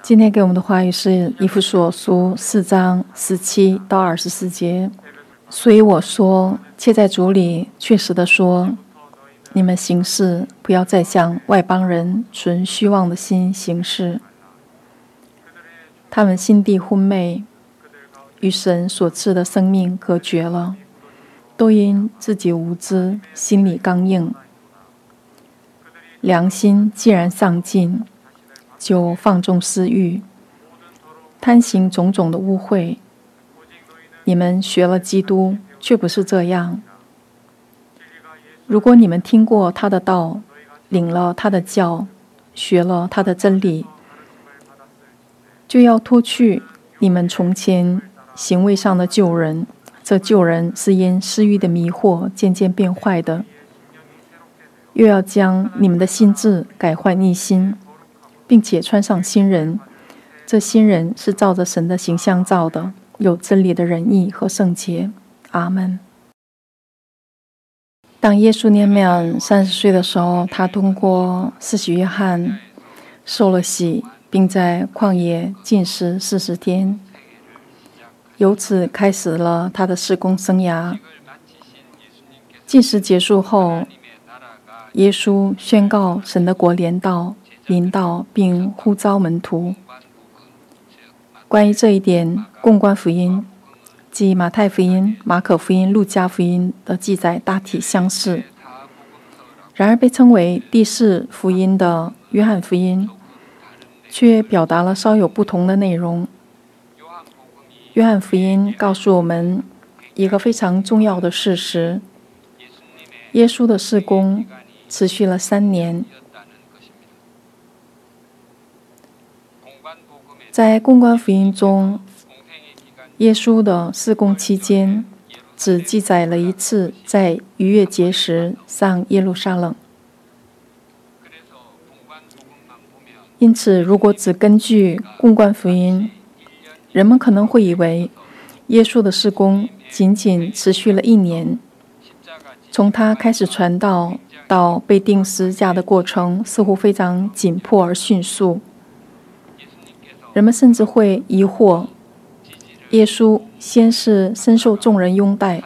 今天给我们的话语是以弗所书4章17到24节。所以我说，且在主里确实的说，你们行事不要再像外邦人存虚妄的心行事。他们心地昏昧，与神所赐的生命隔绝了，都因自己无知，心里刚硬。良心既然丧尽，就放纵私欲，贪行种种的污秽。你们学了基督，却不是这样。如果你们听过他的道，领了他的教，学了他的真理，就要脱去你们从前行为上的旧人。这旧人是因私欲的迷惑渐渐变坏的。又要将你们的心志改换一新，并且穿上新人。这新人是照着神的形象造的，有真理的仁义和圣洁。阿们。当耶稣年满30岁的时候，他通过施洗约翰受了洗，并在旷野禁食40天，由此开始了他的事工生涯。禁食结束后，耶稣宣告神的国临到，并呼召门徒。关于这一点，共观福音即马太福音、马可福音、路加福音的记载大体相似。然而被称为第4福音的约翰福音却表达了稍有不同的内容。约翰福音告诉我们一个非常重要的事实：耶稣的事工持续了3年。在共观福音中，耶稣的事工期间只记载了一次在逾越节时上耶路撒冷。因此，如果只根据共观福音，人们可能会以为耶稣的事工仅仅持续了1年。从他开始传道到被钉十字架的过程似乎非常紧迫而迅速。人们甚至会疑惑，耶稣先是深受众人拥戴，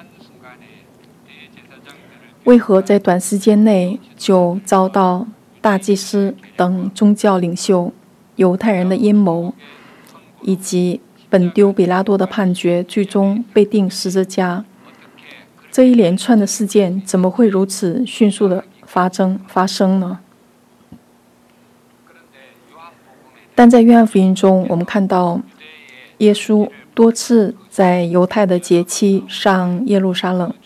为何在短时间内就遭到大祭司等宗教领袖、犹太人的阴谋，以及本丢比拉多的判决，最终被钉十字架？这一连串的事件怎么会如此迅速地发生呢？但在约翰福音中，我们看到耶稣多次在犹太的节期上耶路撒冷，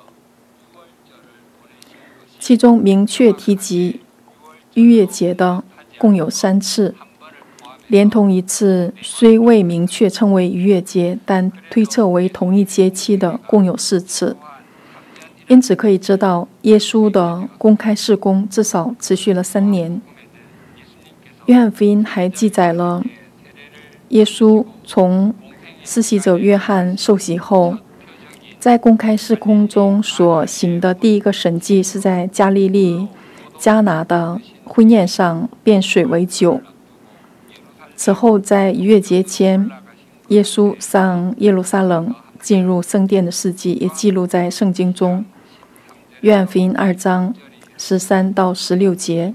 其中明确提及逾越节的共有3次，连同一次虽未明确称为逾越节，但推测为同一节期的共有4次。因此可以知道，耶稣的公开事工至少持续了3年。约翰福音还记载了耶稣从施洗者约翰受洗后，在公开事工中所行的第一个神迹是在加利利迦拿的婚宴上变水为酒。此后在逾越节前，耶稣上耶路撒冷进入圣殿的事迹也记录在圣经中。约翰福音2章13到16节。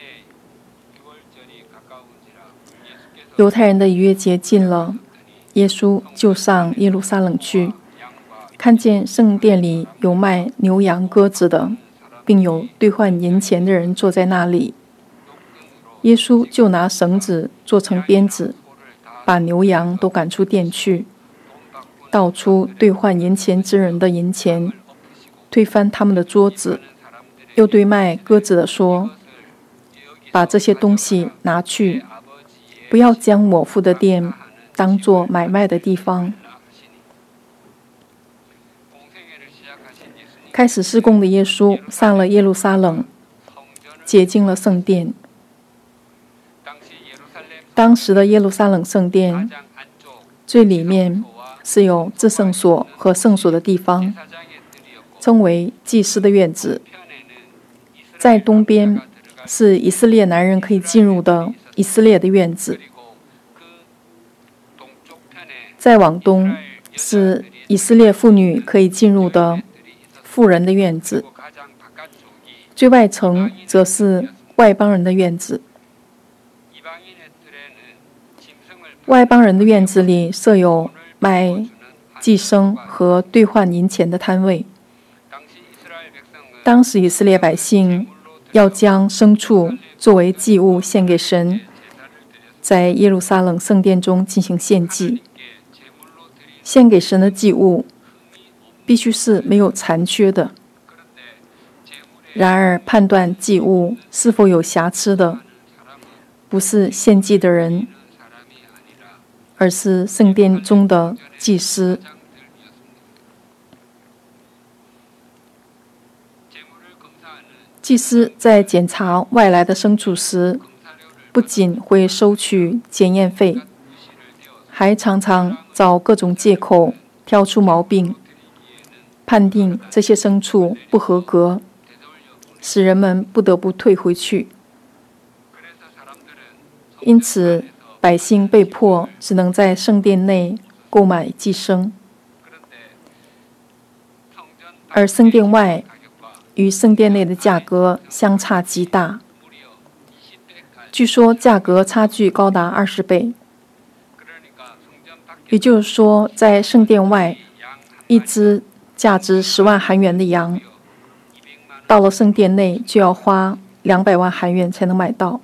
犹太人的逾越节近了，耶稣就上耶路撒冷去，看见圣殿里有卖牛羊鸽子的，并有兑换银钱的人坐在那里。耶稣就拿绳子做成鞭子，把牛羊都赶出殿去，倒出兑换银钱之人的银钱，推翻他们的桌子，又对卖鸽子的说：把这些东西拿去，不要将我父的殿当作买卖的地方。开始事工的耶稣上了耶路撒冷，洁净了圣殿。当时的耶路撒冷圣殿最里面是有至圣所和圣所的地方，称为祭司的院子。在东边是以色列男人可以进入的以色列的院子。 再往东是以色列妇女可以进入的妇人的院子，最外层则是外邦人的院子。外邦人的院子里设有卖寄生和兑换银钱的摊位。当时以色列百姓要将牲畜作为祭物献给神，在耶路撒冷圣殿中进行献祭。献给神的祭物必须是没有残缺的。然而，判断祭物是否有瑕疵的，不是献祭的人，而是圣殿中的祭司。祭司在检查外来的牲畜时，不仅会收取检验费，还常常找各种借口挑出毛病，判定这些牲畜不合格，使人们不得不退回去。因此，百姓被迫只能在圣殿内购买寄生，而圣殿外与圣殿内的价格相差极大，据说价格差距高达20倍。也就是说，在圣殿外，一只价值10万韩元的羊，到了圣殿内就要花200万韩元才能买到。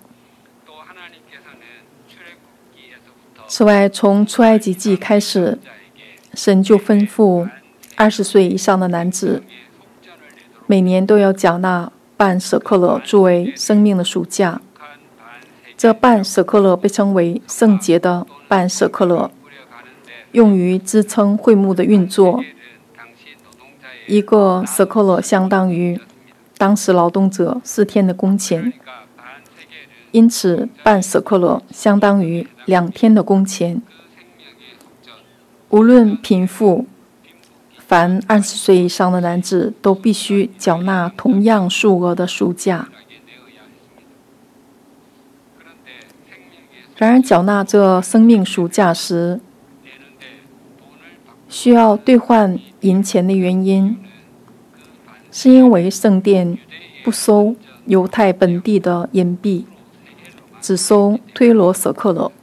此外，从出埃及记开始，神就吩咐20岁以上的男子每年都要缴纳半舍克勒作为生命的赎价。这半舍克勒被称为圣洁的半舍克勒，用于支撑会幕的运作。1个舍克勒相当于当时劳动者4天的工钱，因此半舍克勒相当于2天的工钱。无论贫富，凡20岁以上的男子都必须缴纳同样数额的赎价。然而，缴纳这生命赎价时，需要兑换银钱的原因，是因为圣殿不收犹太本地的银币，只收推罗舍克勒。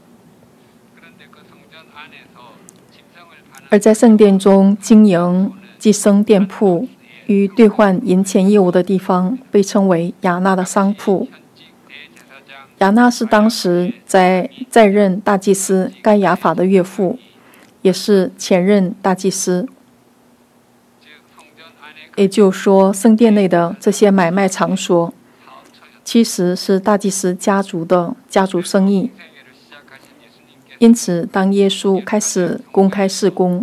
而在圣殿中经营寄生店铺与兑换银钱业务的地方被称为亚纳的商铺。亚纳是当时在任大祭司该亚法的岳父，也是前任大祭司。也就是说，圣殿内的这些买卖场所其实是大祭司家族的家族生意。因此，当耶稣开始公开事工，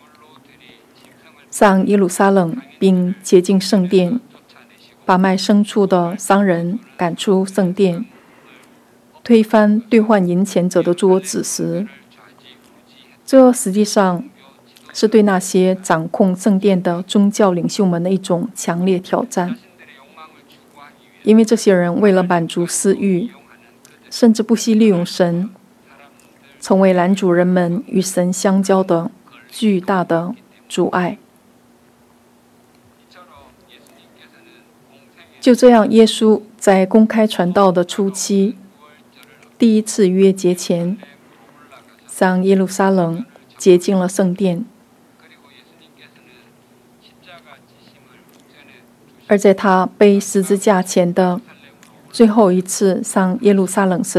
上耶路撒冷并洁净圣殿，把卖牲畜的商人赶出圣殿，推翻兑换银钱者的桌子时，这实际上是对那些掌控圣殿的宗教领袖们的一种强烈挑战。因为这些人为了满足私欲，甚至不惜利用神，成为拦阻人们与神相交的巨大的阻碍。就这样，耶稣在公开传道的初期，第一次逾越节前，上耶路撒冷洁净了圣殿。而在他背十字架前的最后一次上耶路撒冷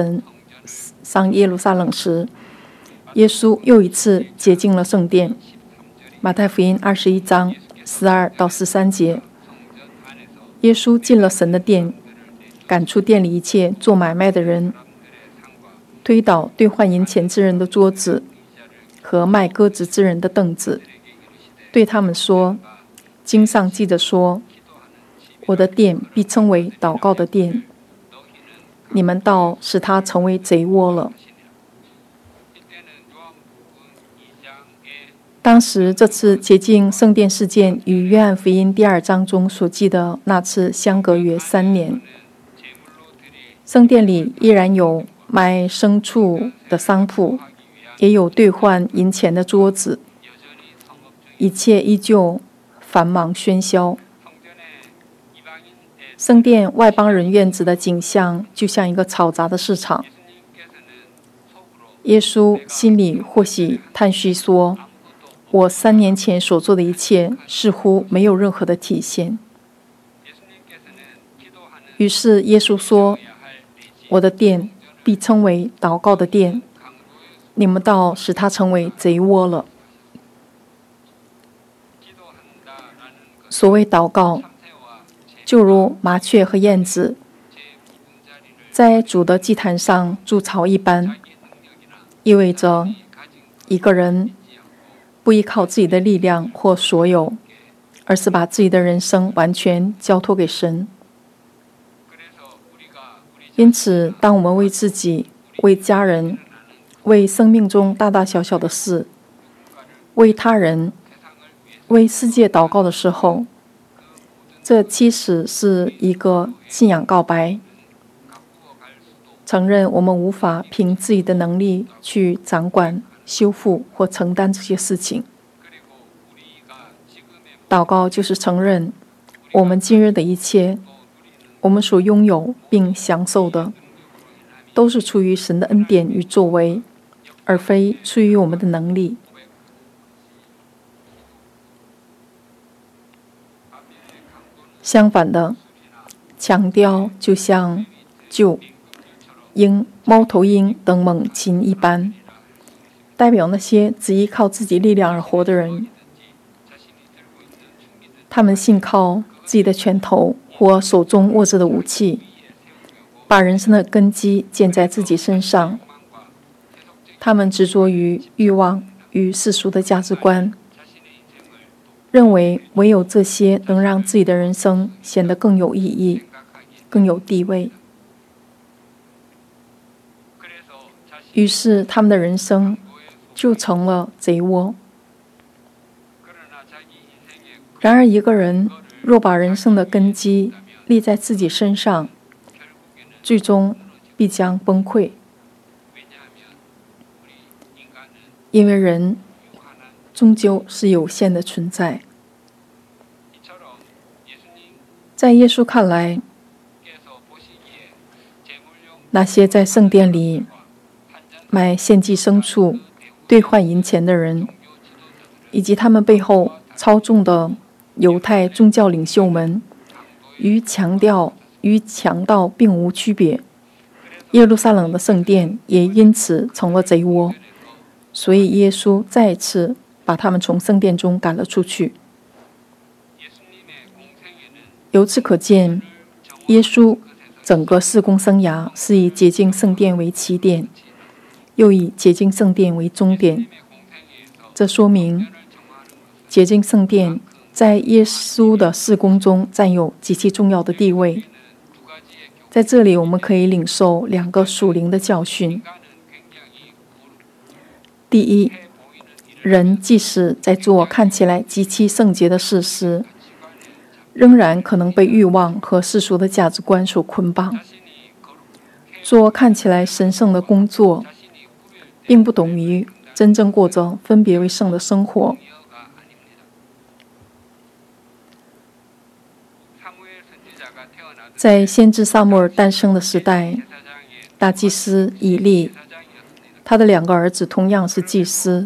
时，耶稣又一次洁净了圣殿。马太福音21章12到13节，耶稣进了神的殿，赶出店里一切做买卖的人，推倒兑换银钱之人的桌子和卖鸽子之人的凳子，对他们说：经上记着说，我的殿必称为祷告的殿，你们倒使它成为贼窝了。当时这次洁净圣殿事件与约翰福音第2章中所记的那次相隔约3年。圣殿里依然有卖牲畜的商铺， 也有兑换银钱的桌子，一切依旧繁忙喧嚣。圣殿外邦人院子的景象就像一个嘈杂的市场。耶稣心里或许叹息说：“我3年前所做的一切似乎没有任何的体现。”于是耶稣说：“我的殿必称为祷告的殿，你们倒使它成为贼窝了。”所谓祷告，就如麻雀和燕子在主的祭坛上筑巢一般，意味着一个人不依靠自己的力量或所有，而是把自己的人生完全交托给神。因此，当我们为自己、为家人、为生命中大大小小的事、为他人、为世界祷告的时候，这其实是一个信仰告白，承认我们无法凭自己的能力去掌管、修复或承担这些事情。祷告就是承认我们今日的一切，我们所拥有并享受的，都是出于神的恩典与作为，而非出于我们的能力。相反的，强调就像鹫、鹰、猫头鹰等猛禽一般，代表那些只依靠自己力量而活的人。他们信靠自己的拳头或手中握着的武器，把人生的根基建在自己身上。他们执着于欲望与世俗的价值观，认为唯有这些能让自己的人生显得更有意义、更有地位。于是他们的人生就成了贼窝。然而，一个人若把人生的根基立在自己身上，最终必将崩溃，因为人终究是有限的存在。在耶稣看来，那些在圣殿里买献祭牲畜、兑换银钱的人，以及他们背后操纵的犹太宗教领袖们，与强盗并无区别。耶路撒冷的圣殿也因此成了贼窝，所以耶稣再次把他们从圣殿中赶了出去。由此可见，耶稣整个事工生涯是以洁净圣殿为起点，又以洁净圣殿为终点。这说明洁净圣殿在耶稣的事工中占有极其重要的地位。在这里，我们可以领受2个属灵的教训。第一，人即使在做看起来极其圣洁的事时，仍然可能被欲望和世俗的价值观所捆绑。做看起来神圣的工作，并不等于真正过着分别为圣的生活。在先知撒母耳诞生的时代，大祭司以利，他的2个儿子同样是祭司，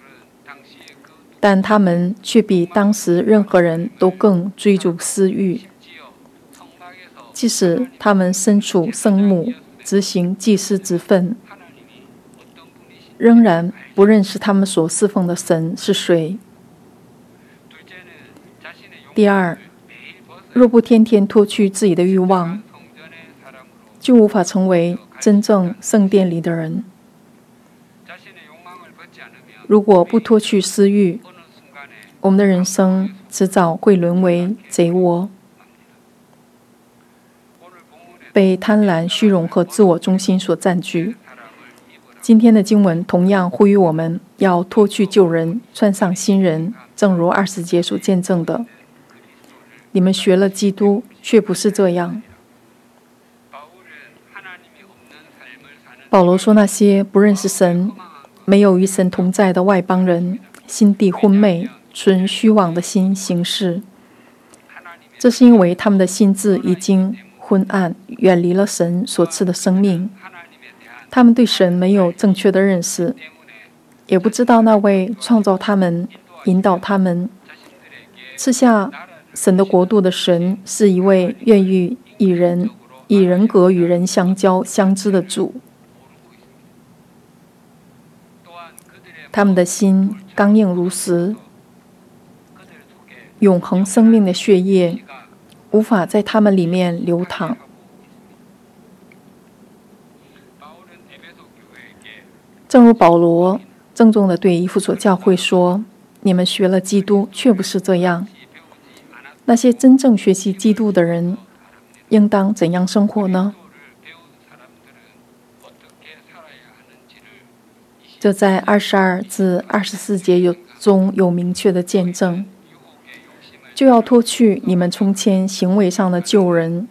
但他们却比当时任何人都更追逐私欲。即使他们身处圣墓，执行祭司职分，仍然不认识他们所侍奉的神是谁。第二，若不天天脱去自己的欲望，就无法成为真正圣殿里的人。如果不脱去私欲，我们的人生迟早会沦为贼窝，被贪婪、虚荣和自我中心所占据。今天的经文同样呼吁我们要脱去旧人，穿上新人，正如20节所见证的。你们学了基督，却不是这样。保罗说，那些不认识神、 没有与神同在的外邦人，心地昏昧，存虚妄的心行事。这是因为他们的心智已经昏暗，远离了神所赐的生命。他们对神没有正确的认识，也不知道那位创造他们、引导他们、赐下神的国度的神是一位愿意以人格与人相交相知的主。他们的心刚硬如石，永恒生命的血液无法在他们里面流淌。正如保罗郑重地对以弗所教会说：“你们学了基督，却不是这样。”那些真正学习基督的人，应当怎样生活呢？这在22至24节中有明确的见证。就要脱去你们从前行为上的旧人，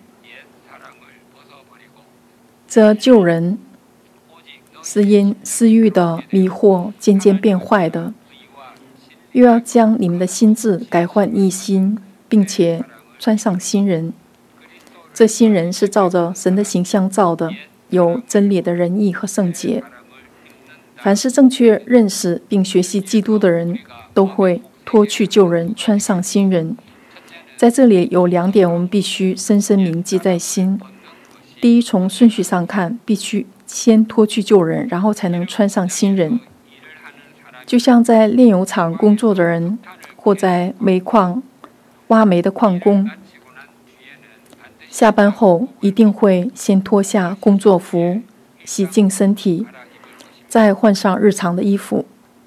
这旧人是因私欲的迷惑渐渐变坏的，又要将你们的心智改换一新，并且穿上新人。这新人是照着神的形象造的，有真理的仁义和圣洁。凡是正确认识并学习基督的人，都会脱去旧人，穿上新人。在这里有2点我们必须深深铭记在心。第一，从顺序上看，必须先脱去旧人，然后才能穿上新人。就像在炼油厂工作的人，或在煤矿挖煤的矿工，下班后一定会先脱下工作服，洗净身体，再换上日常的衣服。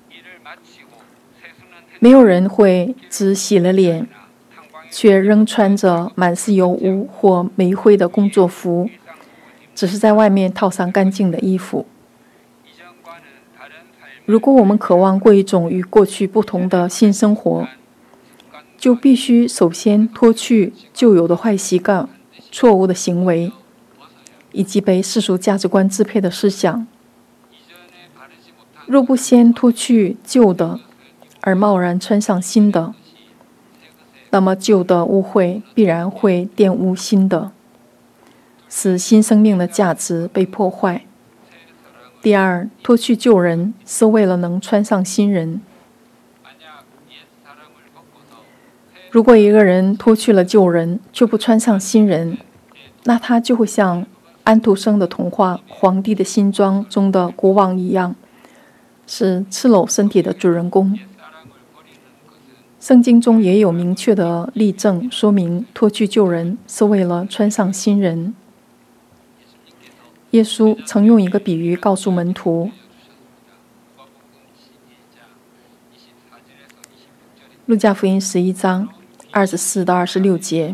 没有人会只洗了脸，却仍穿着满是油污或煤灰的工作服，只是在外面套上干净的衣服。如果我们渴望过一种与过去不同的新生活，就必须首先脱去旧有的坏习惯、错误的行为，以及被世俗价值观支配的思想。若不先脱去旧的，而贸然穿上新的，那么旧的污秽必然会玷污新的，使新生命的价值被破坏。第二，脱去旧人是为了能穿上新人。如果一个人脱去了旧人，却不穿上新人，那他就会像安徒生的童话《皇帝的新装》中的国王一样，是赤裸身体的主人公。圣经中也有明确的例证，说明脱去旧人是为了穿上新人。耶稣曾用一个比喻告诉门徒，路加福音11章24到26节，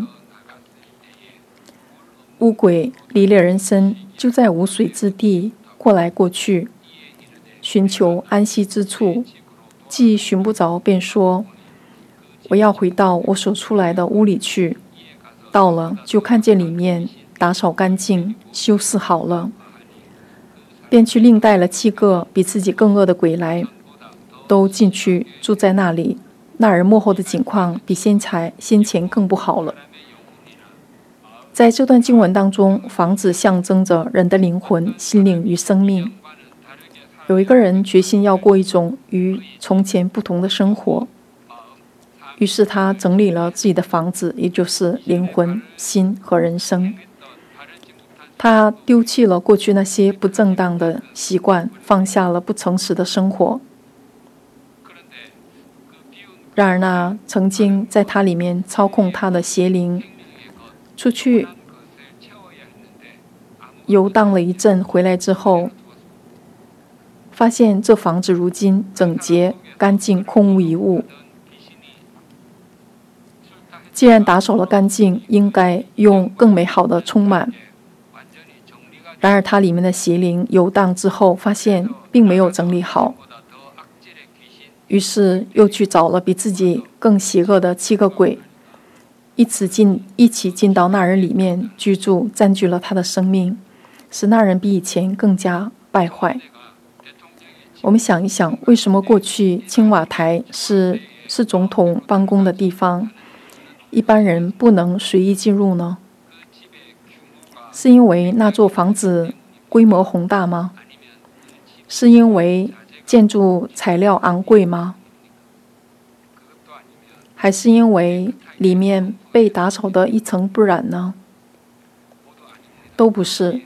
乌鬼离了人身，就在无水之地过来过去，寻求安息之处，既寻不着，便说：“我要回到我所出来的屋里去。”到了，就看见里面打扫干净，修饰好了，便去另带了7个比自己更恶的鬼来，都进去住在那里。那人幕后的景况比先前更不好了。在这段经文当中，房子象征着人的灵魂、心灵与生命。有一个人决心要过一种与从前不同的生活，于是他整理了自己的房子，也就是灵魂、心和人生。他丢弃了过去那些不正当的习惯，放下了不诚实的生活。然而那曾经在他里面操控他的邪灵，出去游荡了一阵，回来之后，发现这房子如今整洁、干净，空无一物。既然打扫了干净，应该用更美好的充满。然而它里面的邪灵游荡之后，发现并没有整理好，于是又去找了比自己更邪恶的7个鬼，一起进到那人里面居住，占据了他的生命，使那人比以前更加败坏。 我们想一想，为什么过去青瓦台是总统办公的地方，一般人不能随意进入呢？是因为那座房子规模宏大吗？是因为建筑材料昂贵吗？还是因为里面被打扫得一尘不染呢？都不是。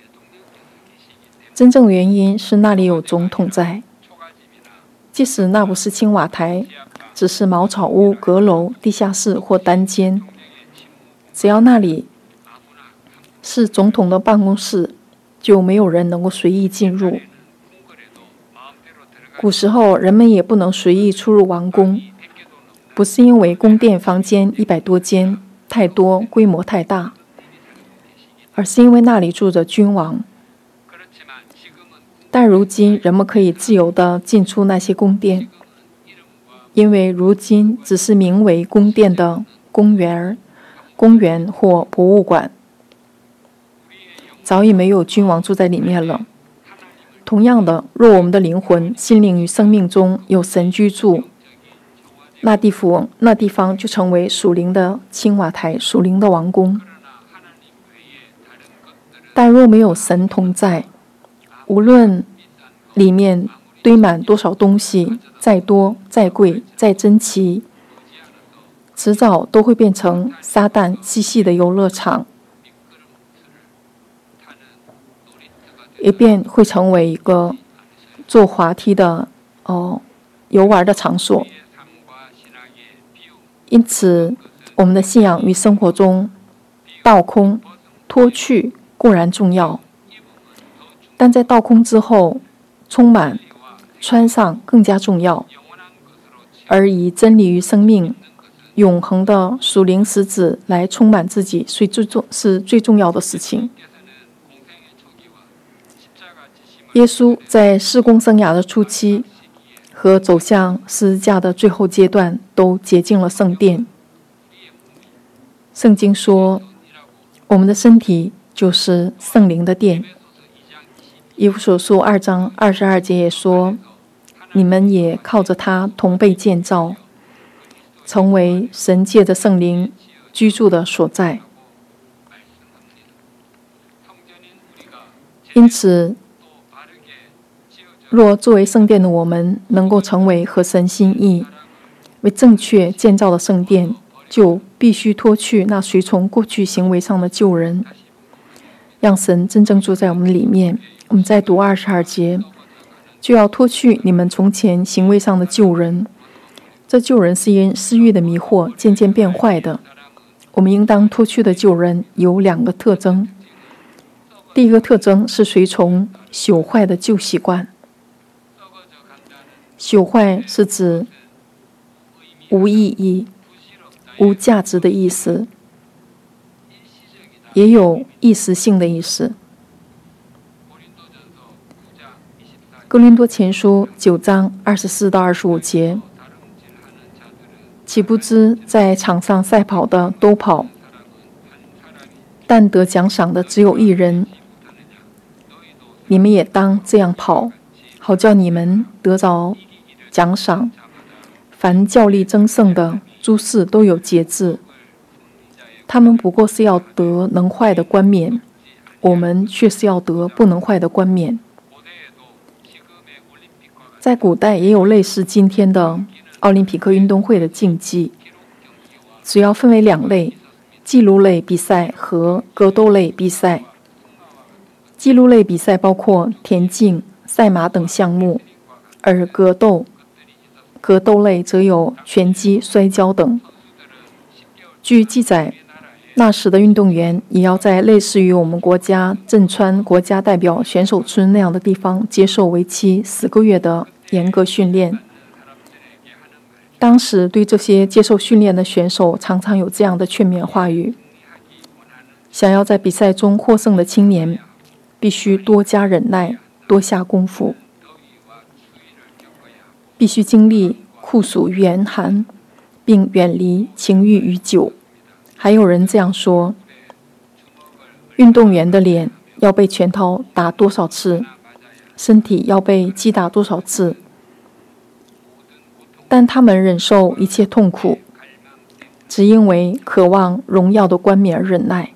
真正原因是那里有总统在。即使那不是青瓦台，只是茅草屋、阁楼、地下室或单间，只要那里是总统的办公室，就没有人能够随意进入。古时候人们也不能随意出入王宫，不是因为宫殿房间100多间太多，规模太大，而是因为那里住着君王。但如今人们可以自由地进出那些宫殿，因为如今只是名为宫殿的公园或博物馆，早已没有君王住在里面了。同样的，若我们的灵魂、心灵与生命中有神居住，那地方就成为属灵的青瓦台、属灵的王宫。但若没有神同在，无论里面堆满多少东西，再多、再贵、再珍奇，迟早都会变成撒旦嬉戏的游乐场，也便会成为一个坐滑梯的游玩的场所。因此，我们的信仰与生活中倒空、脱去固然重要，但在倒空之后，充满、穿上更加重要。而以真理与生命、永恒的属灵实质来充满自己，是最重要的事情。耶稣在事工生涯的初期和走向十字架的最后阶段，都洁净了圣殿。圣经说，我们的身体就是圣灵的殿。以弗所书2章22节也说，你们也靠着他同被建造，成为神借着圣灵居住的所在。因此，若作为圣殿的我们能够成为合神心意、为正确建造的圣殿，就必须脱去那随从过去行为上的旧人，让神真正住在我们里面。我们再读22节，就要脱去你们从前行为上的旧人。这旧人是因私欲的迷惑渐渐变坏的。我们应当脱去的旧人有2个特征。第一个特征是随从朽坏的旧习惯。朽坏是指无意义、无价值的意思，也有一时性的意思。哥林多前书9章24到25节，岂不知在场上赛跑的都跑，但得奖赏的只有一人。你们也当这样跑，好叫你们得着奖赏。凡较力争胜的，诸事都有节制。他们不过是要得能坏的冠冕，我们却是要得不能坏的冠冕。在古代也有类似今天的奥林匹克运动会的竞技，主要分为2类：记录类比赛和格斗类比赛。记录类比赛包括田径、赛马等项目，而格斗类则有拳击、摔跤等。据记载，那时的运动员也要在类似于我们国家镇川国家代表选手村那样的地方接受为期10个月的严格训练。当时对这些接受训练的选手常常有这样的劝勉话语：想要在比赛中获胜的青年，必须多加忍耐，多下功夫，必须经历酷暑与严寒，并远离情欲与酒。还有人这样说：运动员的脸要被拳头打多少次， 身体要被击打多少次，但他们忍受一切痛苦，只因为渴望荣耀的冠冕而忍耐。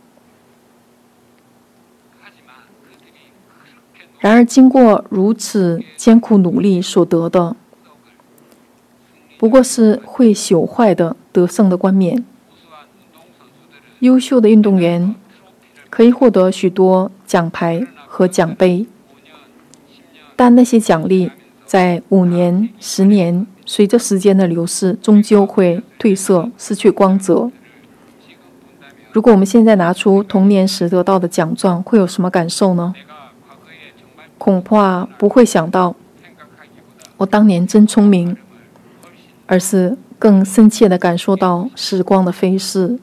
然而，经过如此艰苦努力所得的，不过是会朽坏的得胜的冠冕。优秀的运动员可以获得许多奖牌和奖杯，但那些奖励在5年、10年，随着时间的流逝，终究会褪色，失去光泽。如果我们现在拿出童年时得到的奖状，会有什么感受呢？恐怕不会想到我当年真聪明，而是更深切地感受到时光的飞逝。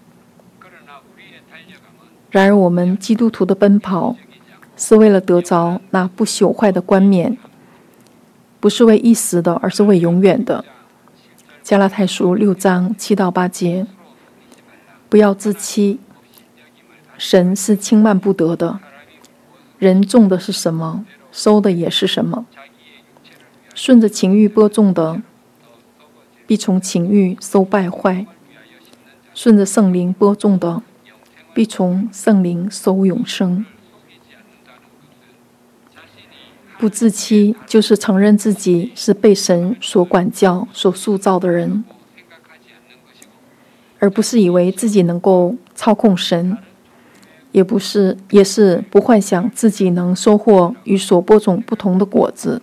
然而我们基督徒的奔跑是为了得着那不朽坏的冠冕，不是为一时的，而是为永远的。加拉太书6章7到8节，不要自欺，神是轻慢不得的。人种的是什么，收的也是什么。顺着情欲播种的，必从情欲收败坏；顺着圣灵播种的，必从圣灵收永生。不自欺，就是承认自己是被神所管教、所塑造的人，而不是以为自己能够操控神。也是不幻想自己能收获与所播种不同的果子。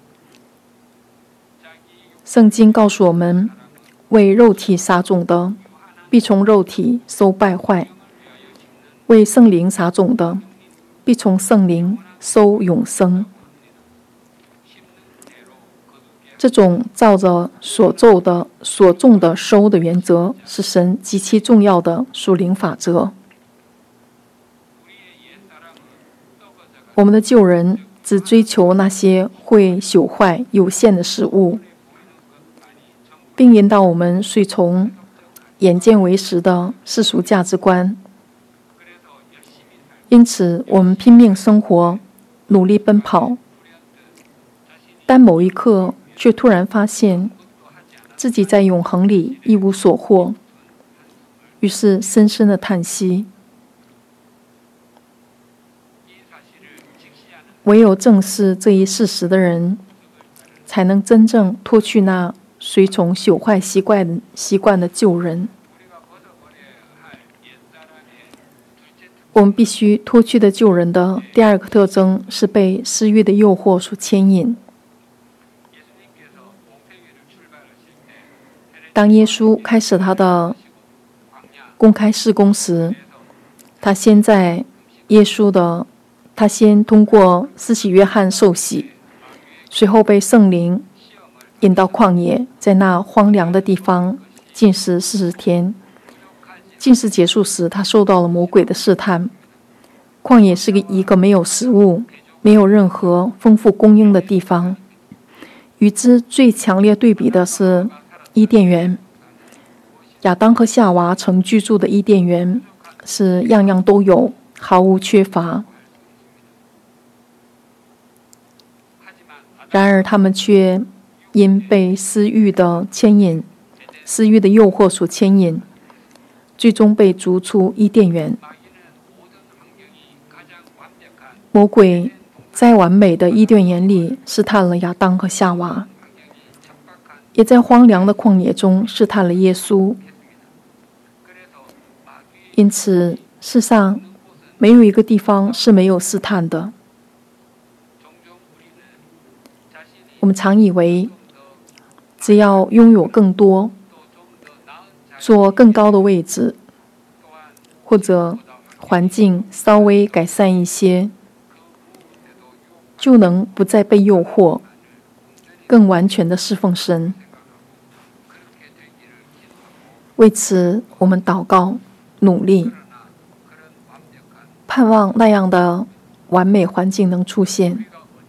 圣经告诉我们，为肉体撒种的，必从肉体收败坏；为圣灵撒种的，必从圣灵收永生。这种照着所种的收的原则，是神极其重要的属灵法则。我们的旧人只追求那些会朽坏有限的事物，并引导我们随从眼见为实的世俗价值观。因此我们拼命生活，努力奔跑，但某一刻却突然发现自己在永恒里一无所获，于是深深的叹息。唯有正视这一事实的人，才能真正脱去那随从朽坏习惯的旧人。我们必须脱去的旧人的第二个特征是被私欲的诱惑所牵引。当耶稣开始他的公开事工时，他先通过施洗约翰受洗，随后被圣灵引到旷野，在那荒凉的地方禁食40天。禁食结束时，他受到了魔鬼的试探。旷野是一个没有食物、没有任何丰富供应的地方。与之最强烈对比的是伊甸园。亚当和夏娃曾居住的伊甸园是样样都有，毫无缺乏。然而他们却因被私欲的诱惑所牵引，最终被逐出伊甸园。魔鬼在完美的伊甸园里试探了亚当和夏娃，也在荒凉的旷野中试探了耶稣。因此世上没有一个地方是没有试探的。我们常以为只要拥有更多，坐更高的位置，或者环境稍微改善一些，就能不再被诱惑，更完全的侍奉神。为此我们祷告努力，盼望那样的完美环境能出现。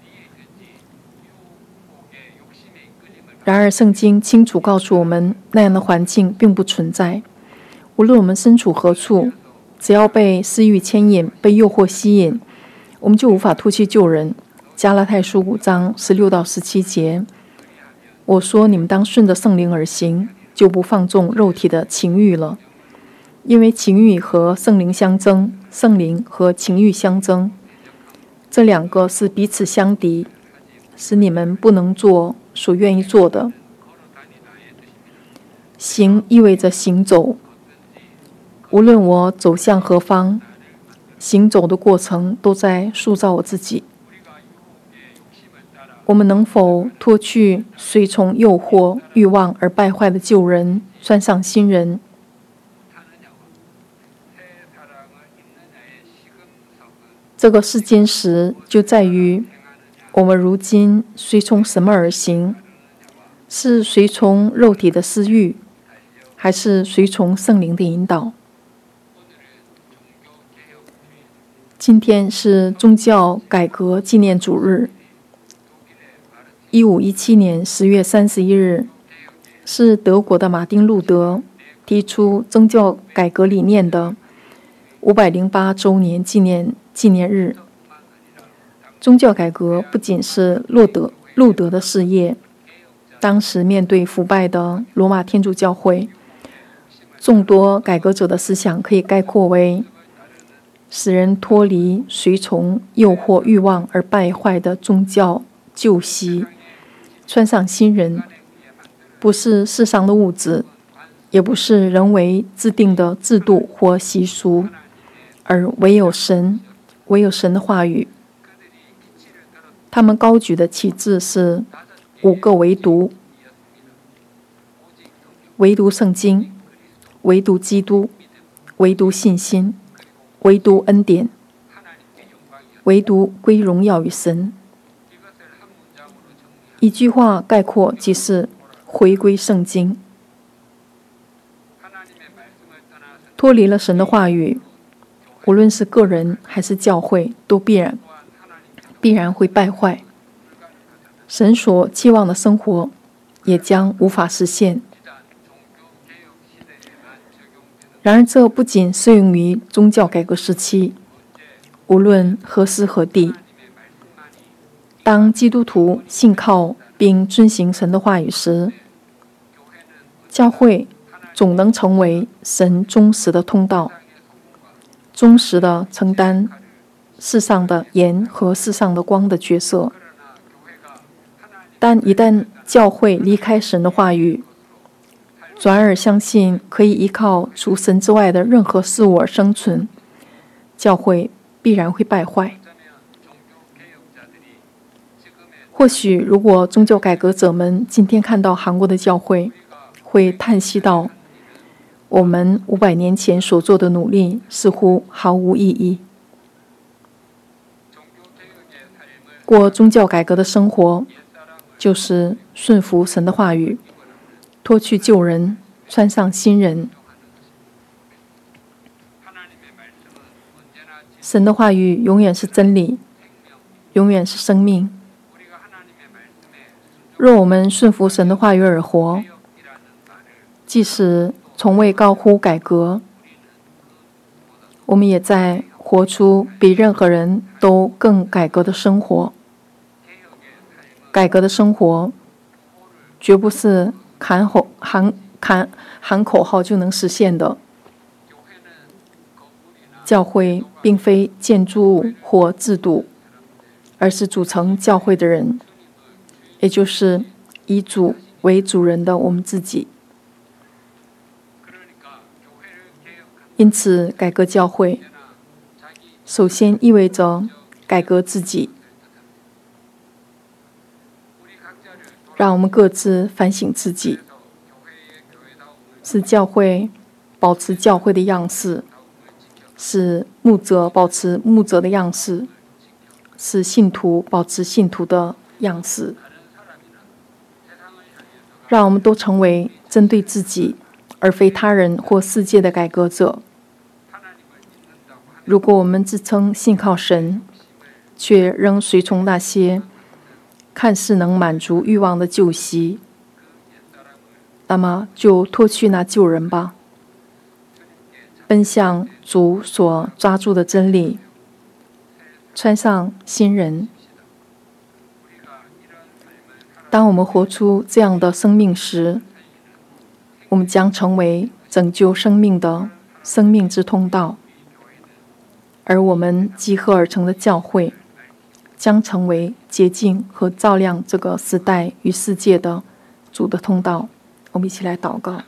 然而圣经清楚告诉我们，那样的环境并不存在。无论我们身处何处，只要被私欲牵引，被诱惑吸引，我们就无法脱去旧人， 加拉太书5章16到17节，我说你们当顺着圣灵而行，就不放纵肉体的情欲了。因为情欲和圣灵相争，圣灵和情欲相争，这两个是彼此相敌，使你们不能做所愿意做的。行意味着行走，无论我走向何方，行走的过程都在塑造我自己。我们能否脱去随从诱惑、欲望而败坏的旧人，穿上新人？这个试金石就在于我们如今随从什么而行，是随从肉体的私欲，还是随从圣灵的引导？今天是宗教改革纪念主日，1517年10月31日，是德国的马丁·路德提出宗教改革理念的508周年纪念日。宗教改革不仅是路德的事业，当时面对腐败的罗马天主教会，众多改革者的思想可以概括为使人脱离随从诱惑欲望而败坏的宗教旧习，穿上新人，不是世上的物质，也不是人为制定的制度或习俗，而唯有神的话语。他们高举的旗帜是5个唯独：唯独圣经，唯独基督，唯独信心，唯独恩典，唯独归荣耀于神。一句话概括即是回归圣经。脱离了神的话语，无论是个人还是教会，都必然会败坏。神所期望的生活也将无法实现。然而，这不仅适用于宗教改革时期，无论何时何地，当基督徒信靠并遵行神的话语时，教会总能成为神忠实的通道，忠实的承担世上的盐和世上的光的角色。但一旦教会离开神的话语，转而相信可以依靠除神之外的任何事物而生存，教会必然会败坏。或许如果宗教改革者们今天看到韩国的教会，会叹息道，我们500年前所做的努力似乎毫无意义。过宗教改革的生活，就是顺服神的话语，脱去旧人，穿上新人。神的话语永远是真理，永远是生命。若我们顺服神的话语而活，即使从未高呼改革，我们也在活出比任何人都更改革的生活。改革的生活绝不是喊口号就能实现的。教会并非建筑物或制度，而是组成教会的人，也就是以主为主人的我们自己。因此，改革教会首先意味着改革自己。让我们各自反省自己，使教会保持教会的样式，使牧者保持牧者的样式，使信徒保持信徒的样式。让我们都成为针对自己而非他人或世界的改革者。如果我们自称信靠神，却仍随从那些看似能满足欲望的旧习，那么就脱去那旧人吧，奔向主所抓住的真理，穿上新人。 当我们活出这样的生命时，我们将成为拯救生命的生命之通道，而我们集合而成的教会将成为洁净和照亮这个时代与世界的主的通道。我们一起来祷告。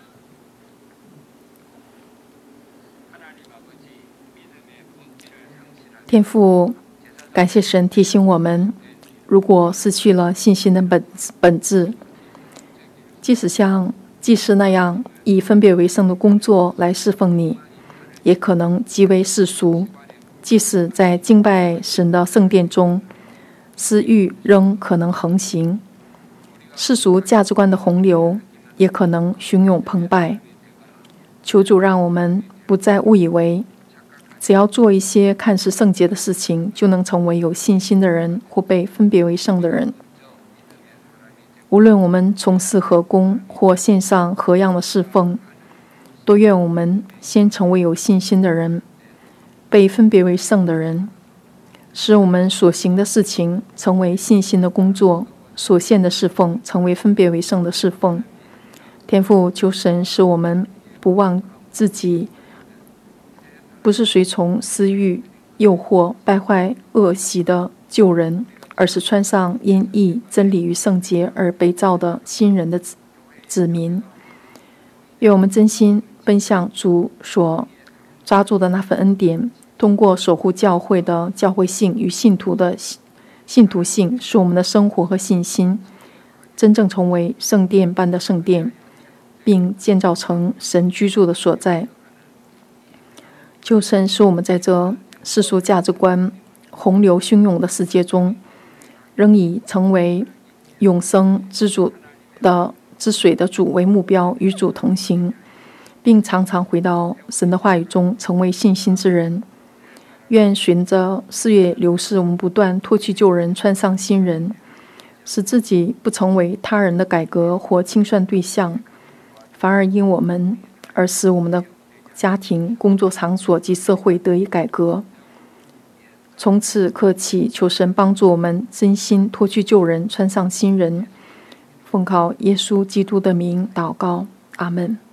天父，感谢神提醒我们，如果失去了信心的本质，即使像祭司那样以分别为圣的工作来侍奉你，也可能极为世俗。即使在敬拜神的圣殿中，私欲仍可能横行，世俗价值观的洪流也可能汹涌澎湃。求主让我们不再误以为只要做一些看似圣洁的事情，就能成为有信心的人或被分别为圣的人。无论我们从事何工或线上何样的侍奉，都愿我们先成为有信心的人，被分别为圣的人，使我们所行的事情成为信心的工作，所献的侍奉成为分别为圣的侍奉。天父，求神使我们不忘自己不是随从私欲、诱惑、败坏恶习的旧人，而是穿上因义、真理与圣洁而被造的新人的子民。愿我们真心奔向主所抓住的那份恩典，通过守护教会的教会性与信徒的信徒性，使我们的生活和信心真正成为圣殿般的圣殿，并建造成神居住的所在。求神使我们在这世俗价值观洪流汹涌的世界中，仍以成为永生之水的主为目标，与主同行，并常常回到神的话语中，成为信心之人。愿循着四月流逝，我们不断脱去旧人，穿上新人，使自己不成为他人的改革或清算对象，反而因我们而使我们的家庭、工作场所及社会得以改革。从此刻起，求神帮助我们真心脱去旧人，穿上新人。奉靠耶稣基督的名祷告，阿们。